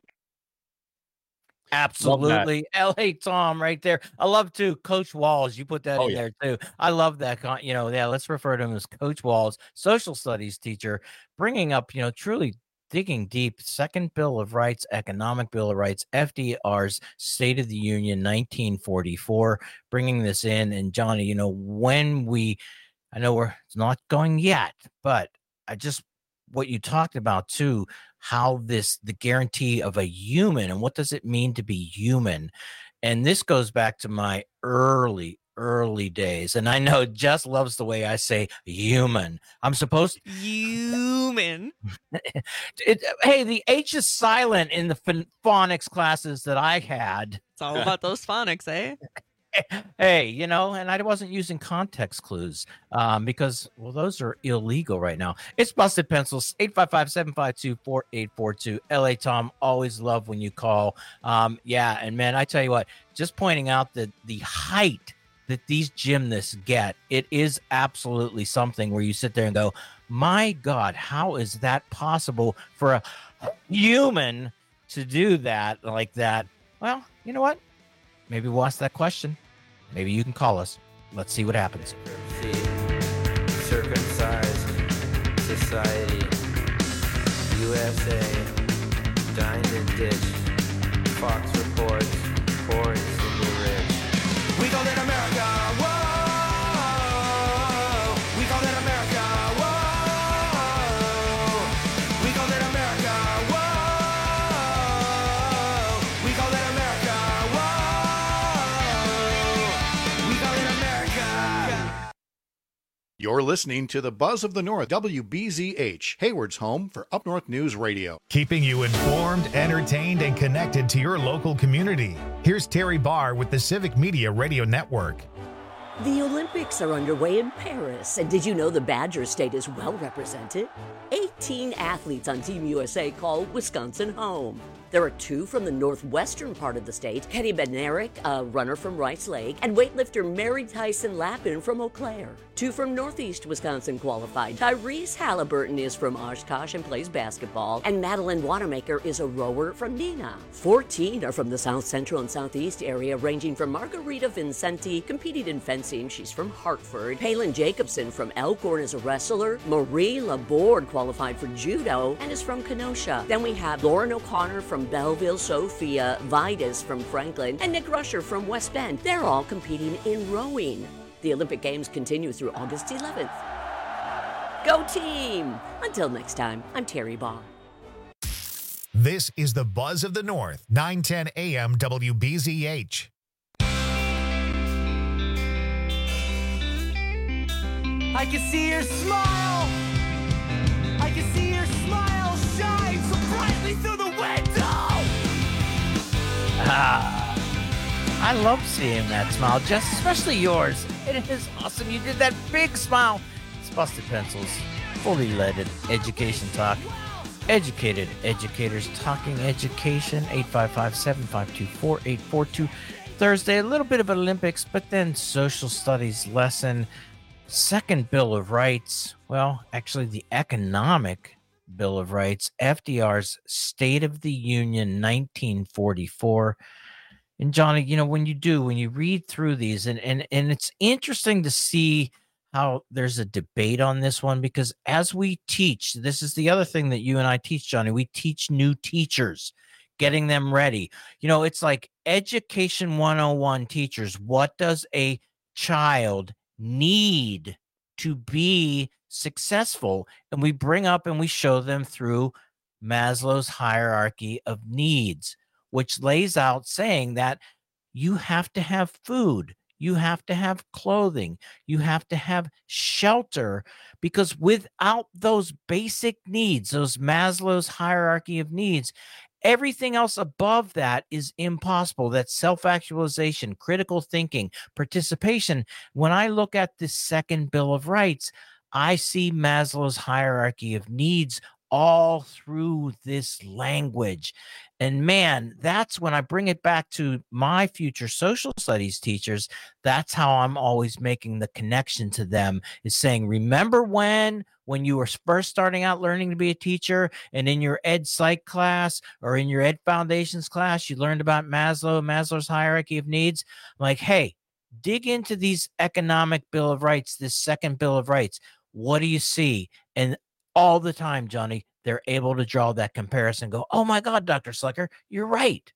Absolutely. L A Tom right there. I love too. Coach Walz, you put that Oh, in yeah. there too. I love that. Con- you know, yeah, let's refer to him as Coach Walz, social studies teacher, bringing up, you know, truly digging deep. Second Bill of Rights, Economic Bill of Rights, F D R's State of the Union, nineteen forty-four, bringing this in. And Johnny, you know, when we, I know we're it's not going yet, but I just, what you talked about too, how this, the guarantee of a human and what does it mean to be human? And this goes back to my early, early days. And I know Jess loves the way I say human. I'm supposed to. Human. It, hey, the H is silent in the phon- phonics classes that I had. It's all about those phonics, eh? Hey, you know, and I wasn't using context clues um, because, well, those are illegal right now. It's Busted Pencils, eight five five, seven five two, four eight four two. L A Tom, always love when you call. Um, yeah, and man, I tell you what, just pointing out that the height that these gymnasts get, it is absolutely something where you sit there and go, my God, how is that possible for a human to do that like that? Well, you know what? Maybe we'll ask that question. Maybe you can call us. Let's see what happens. Circumcised society, U S A, dined and ditched, Fox reports, poor and super rich. We call it America, whoa! We call it America, whoa! We call it America, whoa! We call it America, whoa! We call it America. You're listening to the Buzz of the North, W B Z H, Hayward's home for Up North News Radio. Keeping you informed, entertained, and connected to your local community. Here's Terry Barr with the Civic Media Radio Network. The Olympics are underway in Paris, and did you know the Badger State is well represented? eighteen athletes on Team U S A call Wisconsin home. There are two from the northwestern part of the state, Kenny Bednarik, a runner from Rice Lake, and weightlifter Mary Tyson Lappin from Eau Claire. Two from northeast Wisconsin qualified. Tyrese Halliburton is from Oshkosh and plays basketball, and Madeline Wanamaker is a rower from Neenah. fourteen are from the south central and southeast area, ranging from Margarita Vincenti, competing in fencing, she's from Hartford. Palin Jacobson from Elkhorn is a wrestler. Marie Laborde qualified for judo and is from Kenosha. Then we have Lauren O'Connor from Belleville, Sophia Vidas from Franklin, and Nick Rusher from West Bend. They're all competing in rowing. The Olympic Games continue through August eleventh. Go team! Until next time, I'm Terry Baugh. This is the Buzz of the North, nine ten A M W B Z H. I can see your smile. I can see your smile shine so brightly through the window. Ah, I love seeing that smile, Jess, especially yours. It is awesome. You did that big smile. It's Busted Pencils, fully leaded education talk. Educated educators talking education. eight five five, seven five two, four eight four two. Thursday, a little bit of Olympics, but then social studies lesson. Second Bill of Rights. Well, actually, the economic Bill of Rights. F D R's State of the Union, nineteen forty-four. And Johnny, you know, when you do, when you read through these, and, and, and it's interesting to see how there's a debate on this one, because as we teach, this is the other thing that you and I teach, Johnny, we teach new teachers, getting them ready. You know, it's like Education one oh one teachers. What does a child need to be successful? And we bring up and we show them through Maslow's hierarchy of needs, which lays out saying that you have to have food, you have to have clothing, you have to have shelter, because without those basic needs, those Maslow's hierarchy of needs, everything else above that is impossible. That's self-actualization, critical thinking, participation. When I look at this second Bill of Rights, I see Maslow's hierarchy of needs all through this language. And man, that's when I bring it back to my future social studies teachers. That's how I'm always making the connection to them, is saying, remember when, when you were first starting out learning to be a teacher, and in your ed psych class or in your ed foundations class, you learned about Maslow, Maslow's hierarchy of needs. I'm like, hey, dig into these economic Bill of Rights, this second Bill of Rights. What do you see? And all the time, Johnny, they're able to draw that comparison, go, oh my God, Doctor Slecker, you're right.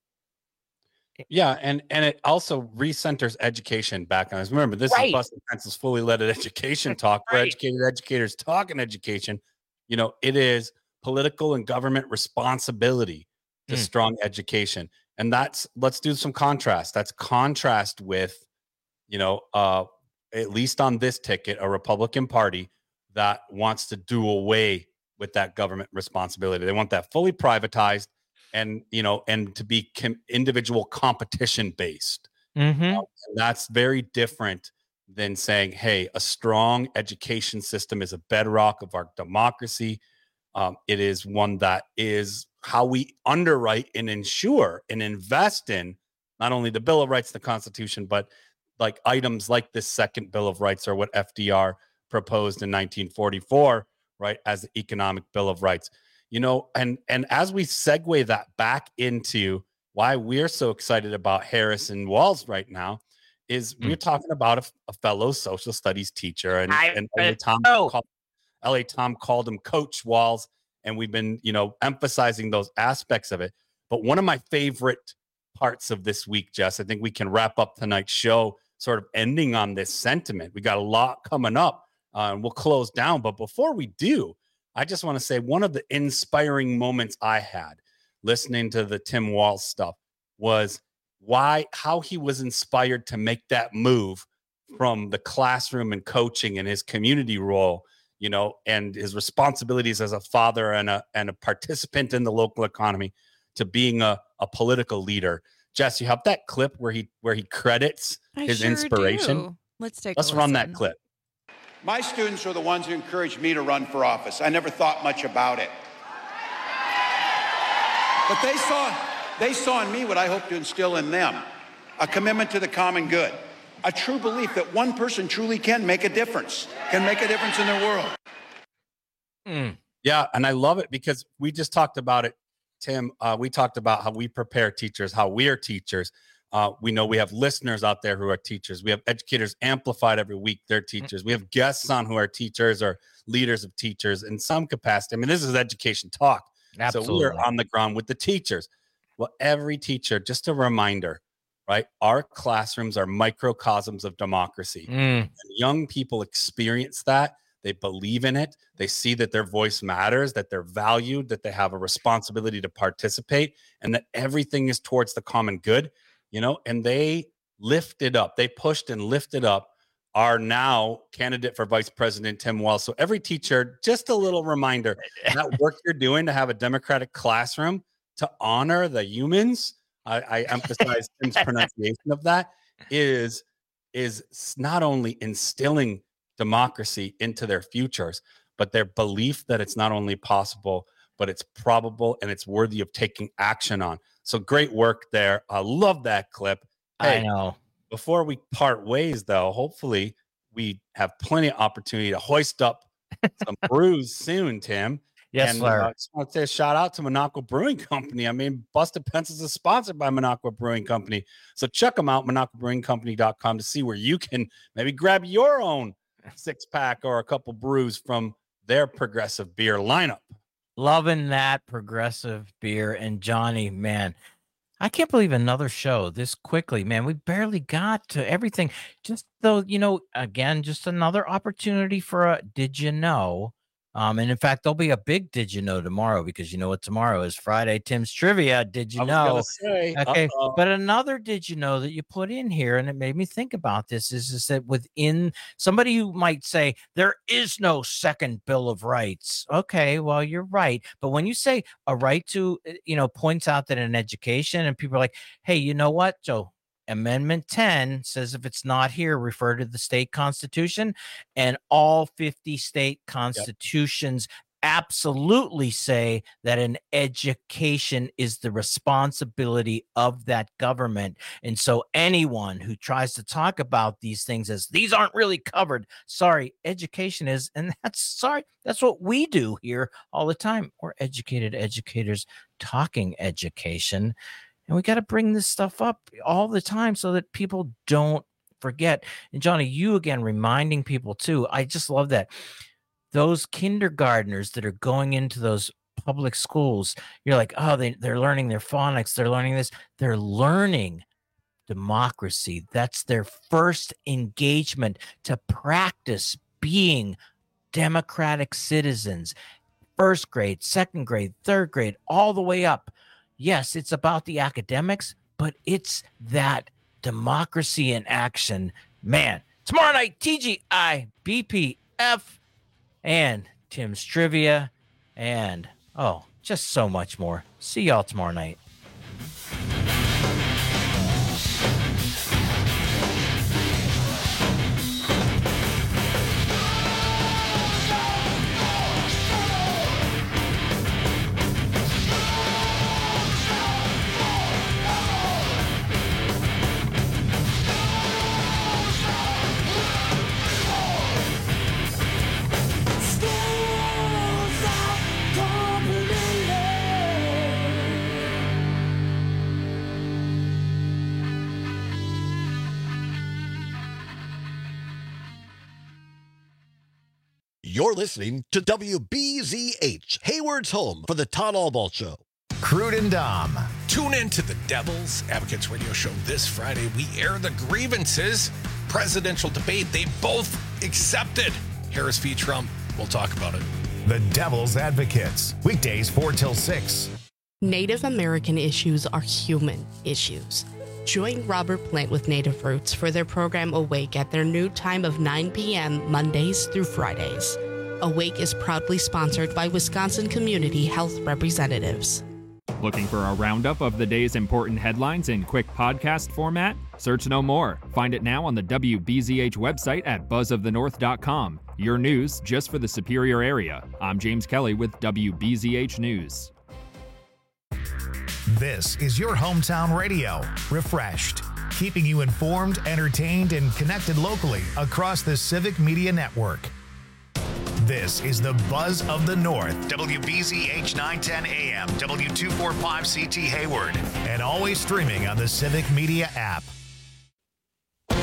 Yeah, and and it also recenters education back on us. Remember, this Right. is Busted Pencils fully leaded education talk for Right. educated educators talking education. You know, it is political and government responsibility to Mm. strong education. And that's, let's do some contrast. That's contrast with, you know, uh, at least on this ticket, a Republican Party that wants to do away with that government responsibility. They want that fully privatized, and, you know, and to be com- individual competition based. Mm-hmm. Um, and that's very different than saying, hey, a strong education system is a bedrock of our democracy. Um, it is one that is how we underwrite and ensure and invest in not only the Bill of Rights, the Constitution, but like items like this second Bill of Rights, or what F D R proposed in nineteen forty-four, right, as the economic Bill of Rights. You know, and and as we segue that back into why we're so excited about Harrison Walls right now, is Mm. we're talking about a, a fellow social studies teacher, and, I- and L A Tom oh. called, L A Tom called him Coach Walls, and we've been, you know, emphasizing those aspects of it. But one of my favorite parts of this week, Jess, I think we can wrap up tonight's show sort of ending on this sentiment. We got a lot coming up, uh, and we'll close down. But before we do, I just want to say one of the inspiring moments I had listening to the Tim Walz stuff was why, how he was inspired to make that move from the classroom and coaching and his community role, you know, and his responsibilities as a father and a and a participant in the local economy to being a, a political leader. Jess, you have that clip where he where he credits I his sure inspiration. do. Let's take. Let's a run listen. that clip. My students are the ones who encouraged me to run for office. I never thought much about it. But they saw, they saw in me what I hope to instill in them, a commitment to the common good, a true belief that one person truly can make a difference, can make a difference in their world. Mm. Yeah, and I love it because we just talked about it, Tim. Uh, we talked about how we prepare teachers, how we are teachers. Uh, we know we have listeners out there who are teachers. We have educators amplified every week. They're teachers. We have guests on who are teachers or leaders of teachers in some capacity. I mean, this is education talk. Absolutely. So we are on the ground with the teachers. Well, every teacher, just a reminder, right? Our classrooms are microcosms of democracy. Mm. And young people experience that. They believe in it. They see that their voice matters, that they're valued, that they have a responsibility to participate, and that everything is towards the common good. You know, and they lifted up, they pushed and lifted up our now candidate for vice president, Tim Walz. So every teacher, just a little reminder, that work you're doing to have a democratic classroom, to honor the humans, I, I emphasize Tim's pronunciation of that, is, is not only instilling democracy into their futures, but their belief that it's not only possible, but it's probable and it's worthy of taking action on. So great work there. I love that clip. Hey, I know. Before we part ways, though, hopefully we have plenty of opportunity to hoist up some brews soon, Tim. Yes, and, sir. Uh, I just want to say a shout out to Minocqua Brewing Company. I mean, Busted Pencils is sponsored by Minocqua Brewing Company. So check them out, minocqua brewing company dot com, to see where you can maybe grab your own six pack or a couple brews from their progressive beer lineup. Loving that progressive beer. And Johnny, man, I can't believe another show this quickly, man. We barely got to everything. Just though, you know, again, just another opportunity for a did you know? Um, and in fact, there'll be a big did you know tomorrow, because you know what tomorrow is? Friday, Tim's Trivia. Did you I was know? gonna say, Okay, uh-oh. but another did you know that you put in here, and it made me think about this, is, is that within somebody who might say there is no second Bill of Rights. Okay, well, you're right. But when you say a right to, you know, points out that in education, and people are like, hey, you know what, Joe? Amendment ten says if it's not here, refer to the state constitution, and all fifty state constitutions yep. absolutely say that an education is the responsibility of that government. And so anyone who tries to talk about these things as these aren't really covered, sorry, education is, and that's sorry, that's what we do here all the time. We're educated educators talking education. And we got to bring this stuff up all the time so that people don't forget. And Johnny, you again reminding people too. I just love that. Those kindergartners that are going into those public schools, you're like, oh, they, they're learning their phonics. They're learning this. They're learning democracy. That's their first engagement to practice being democratic citizens. First grade, second grade, third grade, all the way up. Yes, it's about the academics, but it's that democracy in action. Man, tomorrow night, T G I, B P F, and Tim's Trivia, and, oh, just so much more. See y'all tomorrow night. You're listening to W B Z H, Hayward's home for the Todd Albaugh Show. Crude and Dom. Tune in to the Devil's Advocates Radio Show this Friday. We air the grievances. Presidential debate. They both accepted Harris v. Trump. We'll talk about it. The Devil's Advocates. Weekdays four till six. Native American issues are human issues. Join Robert Plant with Native Roots for their program Awake at their new time of nine p.m. Mondays through Fridays. Awake is proudly sponsored by Wisconsin Community Health Representatives. Looking for a roundup of the day's important headlines in quick podcast format? Search no more. Find it now on the W B Z H website at buzz of the north dot com. Your news just for the Superior area. I'm James Kelly with W B Z H News. This is your hometown radio, refreshed, keeping you informed, entertained, and connected locally across the Civic Media Network. This is the Buzz of the North, W B Z H nine ten A M, W two forty-five C T Hayward, and always streaming on the Civic Media app.